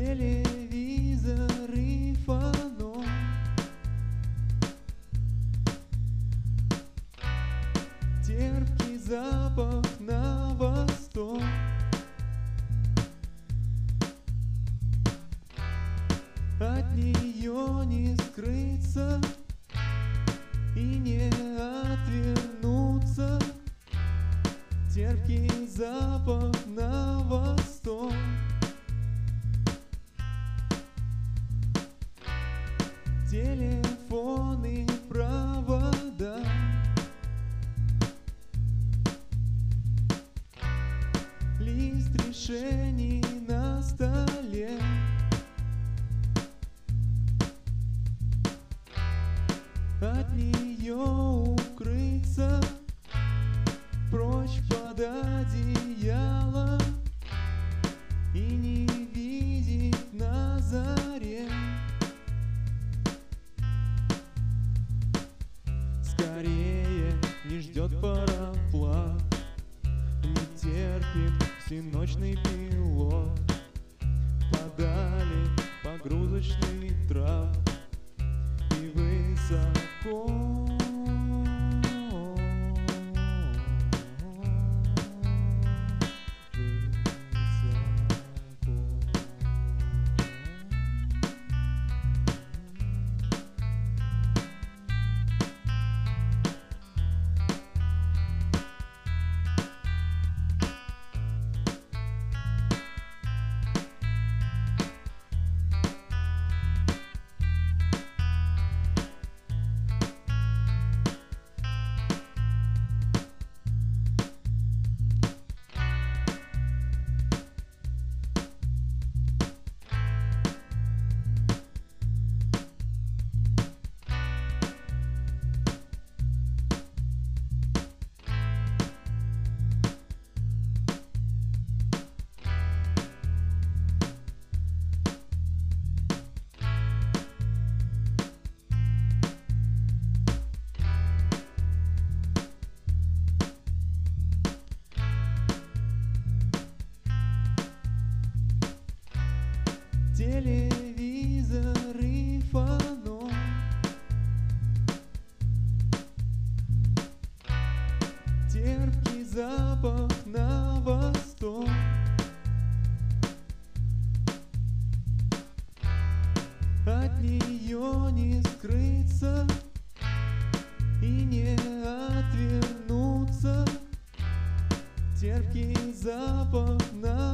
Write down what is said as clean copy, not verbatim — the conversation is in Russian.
телевизор и фонок, терпкий запах на восток. От нее не скрыться и не отвернуться, терпкий запах на восток. Телефоны, провода, лист решений на столе. От нее укрыться, прочь под одеяло и не видеть на заре. Скорее не ждет пароплав, не терпит всеночный пилот. Подали погрузочный трап и высоко. Телевизор и фонок, терпкий запах на восток. От нее не скрыться и не отвернуться, терпкий запах на